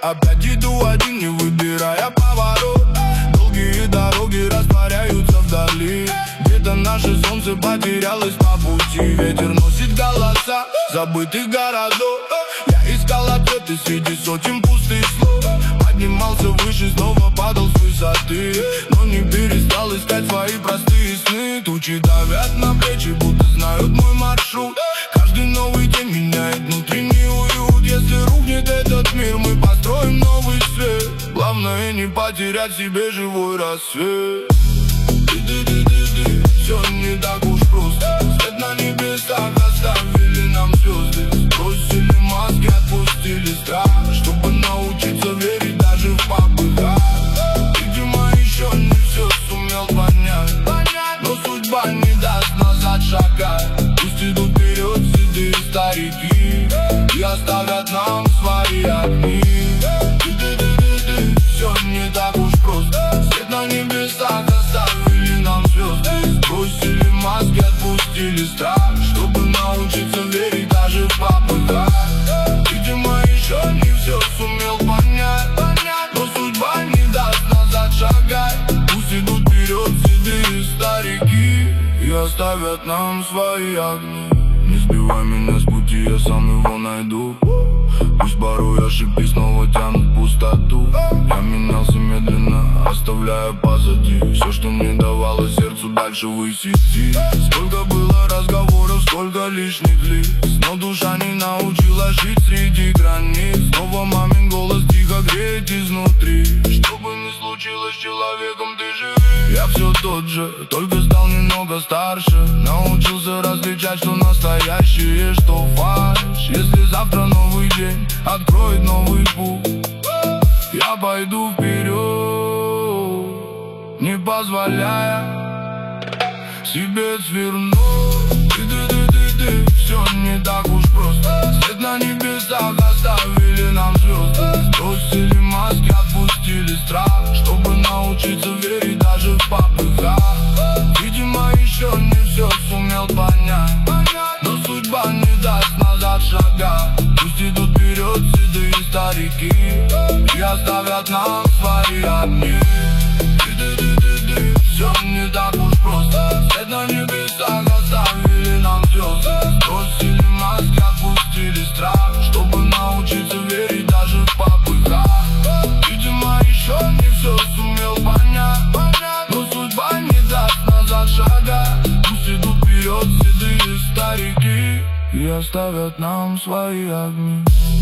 опять иду один, не выбирая поворот. Долгие дороги растворяются вдали. Где-то наше солнце потерялось по пути. Ветер носит голоса забытых городов. Я искал ответы среди сотен пустых слов. Поднимался выше, снова падал с высоты, но не перестал искать свои простые сны. Тучи давят на плечи, будто знают мой маршрут. Каждый новый день меняет внутренний уют. Если рухнет этот мир, мы построим новый свет. Главное не потерять в себе живой рассвет. Все не так уж просто. Свет на небесах оставили нам звезды. Сбросили маски, отпустили страх, чтобы научиться верить даже в попыхах. Видимо, еще не все сумел понять, но судьба не даст назад шагать. Пусть идут вперед седые старики и оставят нам свои огни. Все не так уж просто. Свет на небесах оставили нам звезды. Сбросили маски, отпустили страх, чтобы научиться верить даже в попыхах. Видимо, еще не все сумел понять, но судьба не даст назад шагать. Пусть идут вперед седые старики и оставят нам свои огни. Не сбивай меня с пути, я сам его найду. Пусть порой ошибки снова тянут в пустоту. Я менялся медленно, оставляя позади все, что мне давало сердцу дальше ввысь идти. Сколько было разговоров, сколько лишних лиц, но душа не научилась жить среди границ. Снова мамин голос тихо греет изнутри. Что бы ни случилось с человеком, ты живи. Я все тот же, только стал немного старше. Научился различать, что настоящее, что фальшь. Если завтра новый день откроет новый путь, я пойду вперед, не позволяя себе свернуть. Все не так уж просто. Свет на небесах оставили нам звезды. Сбросили маски, отпустили страх, чтобы научиться верить даже в попыхах. Видимо, еще не все сумел понять, но судьба не даст назад шага. Пусть идут вперед седые старики и оставят нам свои огни. Все не так уж просто. Свет на небесах оставили нам звезды. Сбросили маски, отпустили страх, чтобы научиться верить даже в попыхах. Видимо, еще не все сумел понять, но судьба не даст назад шага. Пусть идут вперед седые старики и оставят нам свои огни.